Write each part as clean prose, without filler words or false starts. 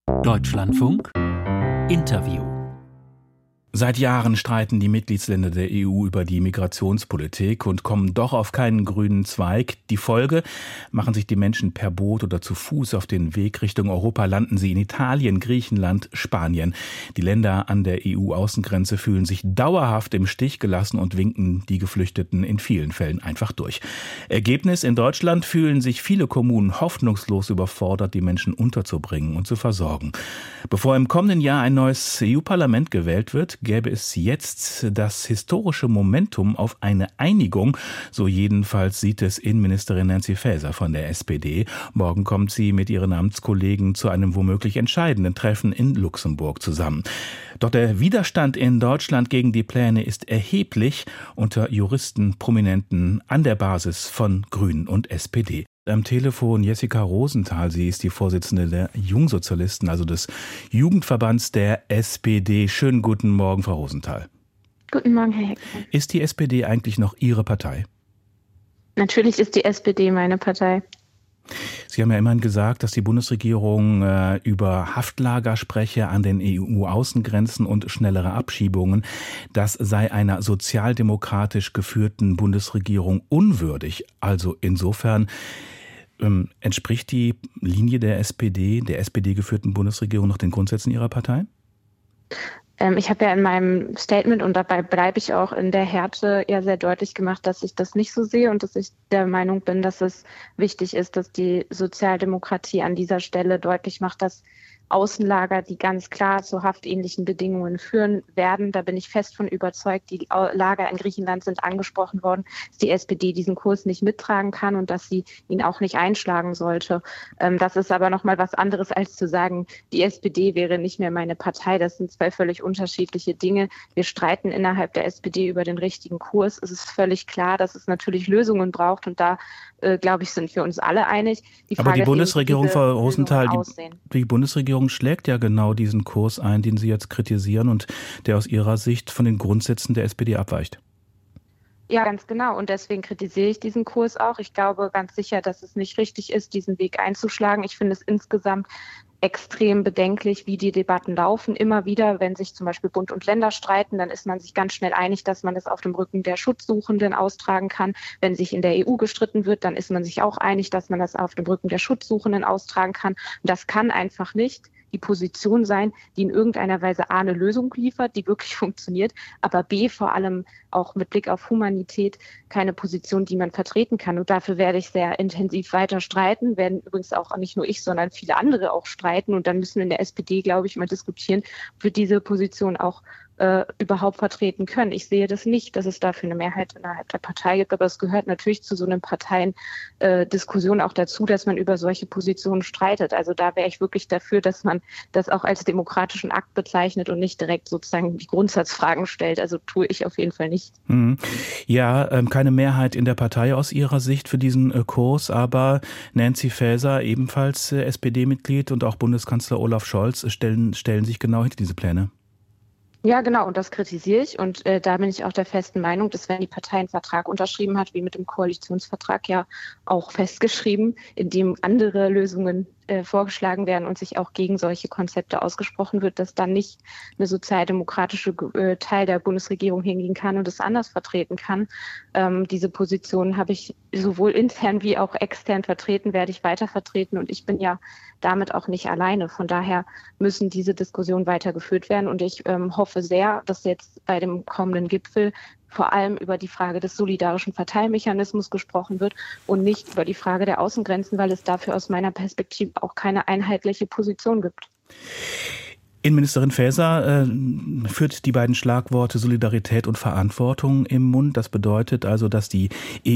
Deutschlandfunk Interview. Seit Jahren streiten die Mitgliedsländer der EU über die Migrationspolitik und kommen doch auf keinen grünen Zweig. Die Folge: machen sich die Menschen per Boot oder zu Fuß auf den Weg Richtung Europa, landen sie in Italien, Griechenland, Spanien. Die Länder an der EU-Außengrenze fühlen sich dauerhaft im Stich gelassen und winken die Geflüchteten in vielen Fällen einfach durch. Ergebnis: in Deutschland fühlen sich viele Kommunen hoffnungslos überfordert, die Menschen unterzubringen und zu versorgen. Bevor im kommenden Jahr ein neues EU-Parlament gewählt wird, gäbe es jetzt das historische Momentum auf eine Einigung. So jedenfalls sieht es Innenministerin Nancy Faeser von der SPD. Morgen kommt sie mit ihren Amtskollegen zu einem womöglich entscheidenden Treffen in Luxemburg zusammen. Doch der Widerstand in Deutschland gegen die Pläne ist erheblich unter Juristen, Prominenten an der Basis von Grünen und SPD. Am Telefon Jessica Rosenthal, sie ist die Vorsitzende der Jungsozialisten, also des Jugendverbands der SPD. Schönen guten Morgen, Frau Rosenthal. Guten Morgen, Herr Heckmann. Ist die SPD eigentlich noch Ihre Partei? Natürlich ist die SPD meine Partei. Sie haben ja immerhin gesagt, dass die Bundesregierung über Haftlager spreche an den EU-Außengrenzen und schnellere Abschiebungen. Das sei einer sozialdemokratisch geführten Bundesregierung unwürdig. Also insofern entspricht die Linie der SPD geführten Bundesregierung noch den Grundsätzen Ihrer Partei? Ich habe ja in meinem Statement, und dabei bleibe ich auch in der Härte, ja sehr deutlich gemacht, dass ich das nicht so sehe und dass ich der Meinung bin, dass es wichtig ist, dass die Sozialdemokratie an dieser Stelle deutlich macht, dass Außenlager, die ganz klar zu haftähnlichen Bedingungen führen werden. Da bin ich fest von überzeugt. Die Lager in Griechenland sind angesprochen worden, dass die SPD diesen Kurs nicht mittragen kann und dass sie ihn auch nicht einschlagen sollte. Das ist aber nochmal was anderes, als zu sagen, die SPD wäre nicht mehr meine Partei. Das sind zwei völlig unterschiedliche Dinge. Wir streiten innerhalb der SPD über den richtigen Kurs. Es ist völlig klar, dass es natürlich Lösungen braucht und da, glaube ich, sind wir uns alle einig. Aber die Bundesregierung, Frau Rosenthal, die Bundesregierung schlägt ja genau diesen Kurs ein, den Sie jetzt kritisieren und der aus Ihrer Sicht von den Grundsätzen der SPD abweicht. Ja, ganz genau. Und deswegen kritisiere ich diesen Kurs auch. Ich glaube ganz sicher, dass es nicht richtig ist, diesen Weg einzuschlagen. Ich finde es insgesamt extrem bedenklich, wie die Debatten laufen. Immer wieder, wenn sich zum Beispiel Bund und Länder streiten, dann ist man sich ganz schnell einig, dass man es auf dem Rücken der Schutzsuchenden austragen kann. Wenn sich in der EU gestritten wird, dann ist man sich auch einig, dass man das auf dem Rücken der Schutzsuchenden austragen kann. Und das kann einfach nicht die Position sein, die in irgendeiner Weise A, eine Lösung liefert, die wirklich funktioniert, aber B, vor allem auch mit Blick auf Humanität, keine Position, die man vertreten kann. Und dafür werde ich sehr intensiv weiter streiten, werden übrigens auch nicht nur ich, sondern viele andere auch streiten. Und dann müssen wir in der SPD, glaube ich, mal diskutieren, ob wir diese Position auch überhaupt vertreten können. Ich sehe das nicht, dass es dafür eine Mehrheit innerhalb der Partei gibt, aber es gehört natürlich zu so einer Parteiendiskussion auch dazu, dass man über solche Positionen streitet. Also da wäre ich wirklich dafür, dass man das auch als demokratischen Akt bezeichnet und nicht direkt sozusagen die Grundsatzfragen stellt. Also tue ich auf jeden Fall nicht. Ja, keine Mehrheit in der Partei aus Ihrer Sicht für diesen Kurs, aber Nancy Faeser, ebenfalls SPD-Mitglied, und auch Bundeskanzler Olaf Scholz stellen sich genau hinter diese Pläne. Ja, genau. Und das kritisiere ich. Und da bin ich auch der festen Meinung, dass wenn die Partei einen Vertrag unterschrieben hat, wie mit dem Koalitionsvertrag ja auch festgeschrieben, in dem andere Lösungen vorgeschlagen werden und sich auch gegen solche Konzepte ausgesprochen wird, dass dann nicht eine sozialdemokratische Teil der Bundesregierung hingehen kann und es anders vertreten kann. Diese Position habe ich sowohl intern wie auch extern vertreten, werde ich weiter vertreten und ich bin ja damit auch nicht alleine. Von daher müssen diese Diskussionen weitergeführt werden und ich hoffe sehr, dass jetzt bei dem kommenden Gipfel vor allem über die Frage des solidarischen Verteilmechanismus gesprochen wird und nicht über die Frage der Außengrenzen, weil es dafür aus meiner Perspektive auch keine einheitliche Position gibt. Innenministerin Faeser führt die beiden Schlagworte Solidarität und Verantwortung im Mund. Das bedeutet also, dass die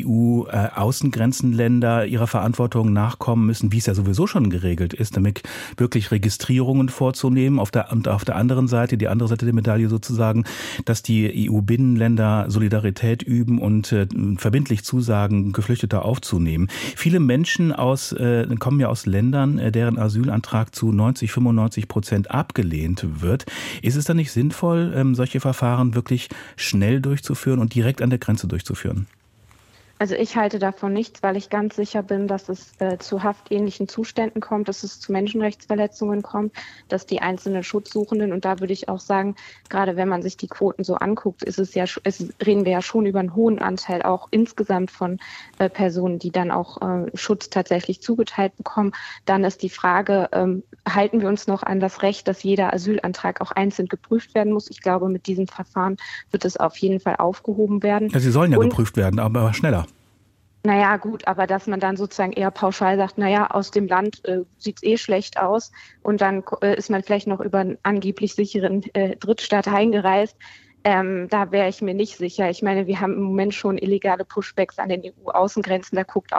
EU-Außengrenzenländer ihrer Verantwortung nachkommen müssen, wie es ja sowieso schon geregelt ist, damit wirklich Registrierungen vorzunehmen. Auf der anderen Seite, die andere Seite der Medaille sozusagen, dass die EU-Binnenländer Solidarität üben und verbindlich zusagen, Geflüchtete aufzunehmen. Viele Menschen kommen ja aus Ländern, deren Asylantrag zu 95% abgelehnt wird. Ist es dann nicht sinnvoll, solche Verfahren wirklich schnell durchzuführen und direkt an der Grenze durchzuführen? Also ich halte davon nichts, weil ich ganz sicher bin, dass es zu haftähnlichen Zuständen kommt, dass es zu Menschenrechtsverletzungen kommt, dass die einzelnen Schutzsuchenden, und da würde ich auch sagen, gerade wenn man sich die Quoten so anguckt, reden wir ja schon über einen hohen Anteil auch insgesamt von Personen, die dann auch Schutz tatsächlich zugeteilt bekommen. Dann ist die Frage, halten wir uns noch an das Recht, dass jeder Asylantrag auch einzeln geprüft werden muss? Ich glaube, mit diesem Verfahren wird es auf jeden Fall aufgehoben werden. Ja, sie sollen ja geprüft werden, aber schneller. Naja, gut, aber dass man dann sozusagen eher pauschal sagt, naja, aus dem Land sieht es schlecht aus und dann ist man vielleicht noch über einen angeblich sicheren Drittstaat eingereist. Da wäre ich mir nicht sicher. Ich meine, wir haben im Moment schon illegale Pushbacks an den EU-Außengrenzen. Da guckt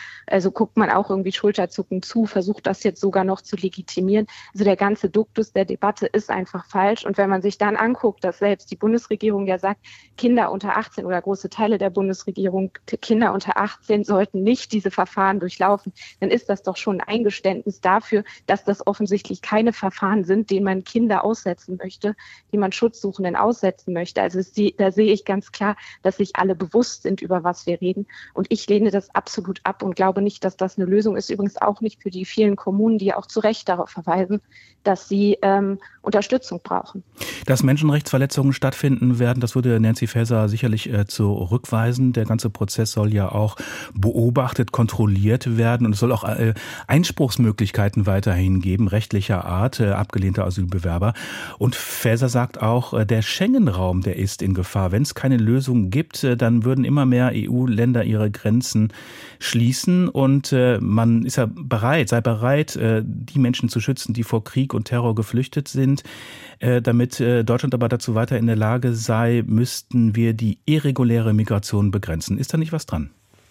man auch irgendwie schulterzuckend zu, versucht das jetzt sogar noch zu legitimieren. Also der ganze Duktus der Debatte ist einfach falsch. Und wenn man sich dann anguckt, dass selbst die Bundesregierung ja sagt, Kinder unter 18 oder große Teile der Bundesregierung, Kinder unter 18 sollten nicht diese Verfahren durchlaufen, dann ist das doch schon ein Eingeständnis dafür, dass das offensichtlich keine Verfahren sind, denen man Kinder aussetzen möchte, die man Schutzsuchenden aussetzen möchte. Also da sehe ich ganz klar, dass sich alle bewusst sind, über was wir reden. Und ich lehne das absolut ab und glaube nicht, dass das eine Lösung ist. Übrigens auch nicht für die vielen Kommunen, die auch zu Recht darauf verweisen, dass sie Unterstützung brauchen. Dass Menschenrechtsverletzungen stattfinden werden, das würde Nancy Faeser sicherlich zurückweisen. Der ganze Prozess soll ja auch beobachtet, kontrolliert werden und es soll auch Einspruchsmöglichkeiten weiterhin geben, rechtlicher Art, abgelehnter Asylbewerber. Und Faeser sagt auch, der Schengen-Raum, der ist in Gefahr. Wenn es keine Lösung gibt, dann würden immer mehr EU-Länder ihre Grenzen schließen und man ist ja sei bereit, die Menschen zu schützen, die vor Krieg und Terror geflüchtet sind. Damit Deutschland aber dazu weiter in der Lage sei, müssten wir die irreguläre Migration begrenzen. Ist da nicht was dran?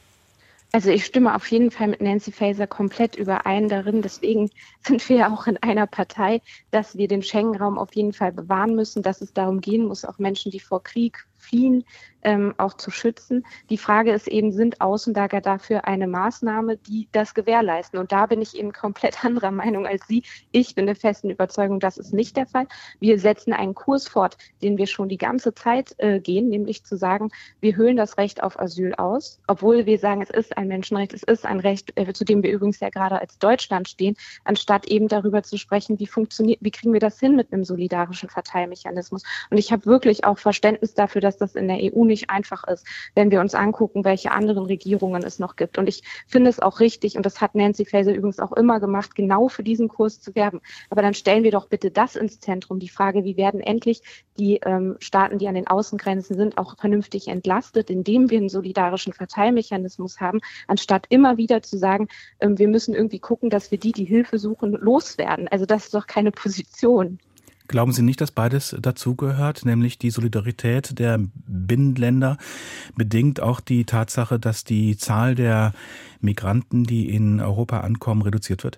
Also ich stimme auf jeden Fall mit Nancy Faeser komplett überein darin. Deswegen sind wir ja auch in einer Partei, dass wir den Schengen-Raum auf jeden Fall bewahren müssen, dass es darum gehen muss, auch Menschen, die vor Krieg fliehen, auch zu schützen. Die Frage ist eben, sind Außenlager dafür eine Maßnahme, die das gewährleisten? Und da bin ich eben komplett anderer Meinung als Sie. Ich bin der festen Überzeugung, das ist nicht der Fall. Wir setzen einen Kurs fort, den wir schon die ganze Zeit gehen, nämlich zu sagen, wir höhlen das Recht auf Asyl aus, obwohl wir sagen, es ist ein Menschenrecht, es ist ein Recht, zu dem wir übrigens ja gerade als Deutschland stehen, anstatt eben darüber zu sprechen, wie kriegen wir das hin mit einem solidarischen Verteilmechanismus. Und ich habe wirklich auch Verständnis dafür, dass das in der EU nicht einfach ist, wenn wir uns angucken, welche anderen Regierungen es noch gibt. Und ich finde es auch richtig, und das hat Nancy Faeser übrigens auch immer gemacht, genau für diesen Kurs zu werben. Aber dann stellen wir doch bitte das ins Zentrum, die Frage, wie werden endlich die Staaten, die an den Außengrenzen sind, auch vernünftig entlastet, indem wir einen solidarischen Verteilmechanismus haben, anstatt immer wieder zu sagen, wir müssen irgendwie gucken, dass wir die Hilfe suchen, loswerden. Also das ist doch keine Position. Glauben Sie nicht, dass beides dazugehört, nämlich die Solidarität der Binnenländer bedingt auch die Tatsache, dass die Zahl der Migranten, die in Europa ankommen, reduziert wird?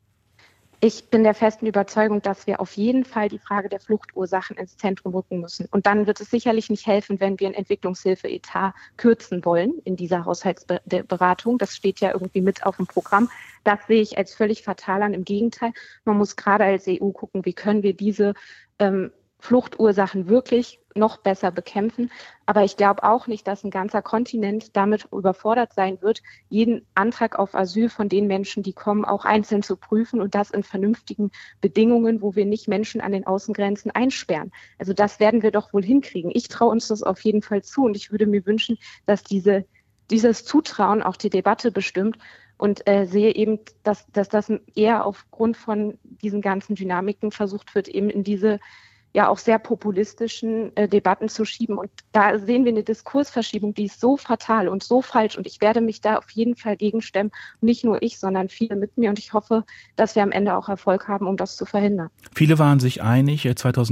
Ich bin der festen Überzeugung, dass wir auf jeden Fall die Frage der Fluchtursachen ins Zentrum rücken müssen. Und dann wird es sicherlich nicht helfen, wenn wir einen Entwicklungshilfe-Etat kürzen wollen in dieser Haushaltsberatung. Das steht ja irgendwie mit auf dem Programm. Das sehe ich als völlig fatal an. Im Gegenteil, man muss gerade als EU gucken, wie können wir diese Fluchtursachen wirklich noch besser bekämpfen. Aber ich glaube auch nicht, dass ein ganzer Kontinent damit überfordert sein wird, jeden Antrag auf Asyl von den Menschen, die kommen, auch einzeln zu prüfen und das in vernünftigen Bedingungen, wo wir nicht Menschen an den Außengrenzen einsperren. Also das werden wir doch wohl hinkriegen. Ich traue uns das auf jeden Fall zu und ich würde mir wünschen, dass dieses Zutrauen auch die Debatte bestimmt. Und sehe eben, dass das eher aufgrund von diesen ganzen Dynamiken versucht wird, eben in diese ja auch sehr populistischen Debatten zu schieben. Und da sehen wir eine Diskursverschiebung, die ist so fatal und so falsch. Und ich werde mich da auf jeden Fall gegenstemmen. Nicht nur ich, sondern viele mit mir. Und ich hoffe, dass wir am Ende auch Erfolg haben, um das zu verhindern. Viele waren sich einig,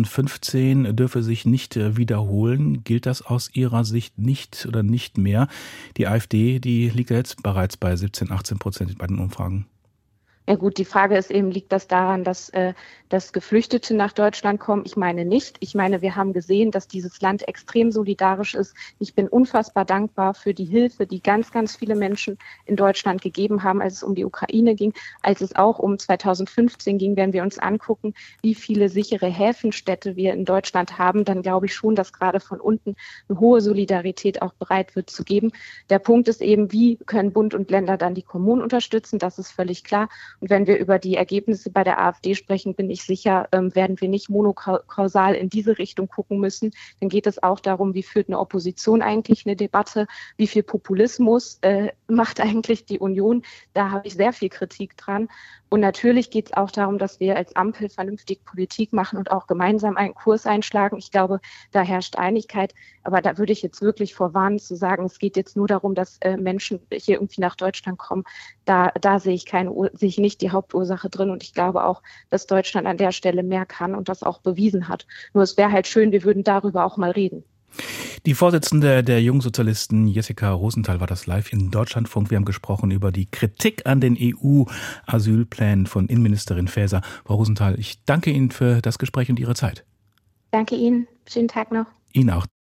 2015 dürfe sich nicht wiederholen. Gilt das aus Ihrer Sicht nicht oder nicht mehr? Die AfD, die liegt jetzt bereits bei 17-18% bei den Umfragen. Ja gut, die Frage ist eben, liegt das daran, dass Geflüchtete nach Deutschland kommen? Ich meine nicht. Ich meine, wir haben gesehen, dass dieses Land extrem solidarisch ist. Ich bin unfassbar dankbar für die Hilfe, die ganz, ganz viele Menschen in Deutschland gegeben haben, als es um die Ukraine ging, als es auch um 2015 ging. Wenn wir uns angucken, wie viele sichere Häfenstädte wir in Deutschland haben, dann glaube ich schon, dass gerade von unten eine hohe Solidarität auch bereit wird zu geben. Der Punkt ist eben, wie können Bund und Länder dann die Kommunen unterstützen? Das ist völlig klar. Und wenn wir über die Ergebnisse bei der AfD sprechen, bin ich sicher, werden wir nicht monokausal in diese Richtung gucken müssen. Dann geht es auch darum, wie führt eine Opposition eigentlich eine Debatte, wie viel Populismus macht eigentlich die Union. Da habe ich sehr viel Kritik dran. Und natürlich geht es auch darum, dass wir als Ampel vernünftig Politik machen und auch gemeinsam einen Kurs einschlagen. Ich glaube, da herrscht Einigkeit. Aber da würde ich jetzt wirklich vorwarnen zu sagen, es geht jetzt nur darum, dass Menschen hier irgendwie nach Deutschland kommen. Da sehe ich nicht die Hauptursache drin. Und ich glaube auch, dass Deutschland an der Stelle mehr kann und das auch bewiesen hat. Nur es wäre halt schön, wir würden darüber auch mal reden. Die Vorsitzende der Jungsozialisten, Jessica Rosenthal, war das live in Deutschlandfunk. Wir haben gesprochen über die Kritik an den EU-Asylplänen von Innenministerin Faeser. Frau Rosenthal, ich danke Ihnen für das Gespräch und Ihre Zeit. Danke Ihnen. Schönen Tag noch. Ihnen auch.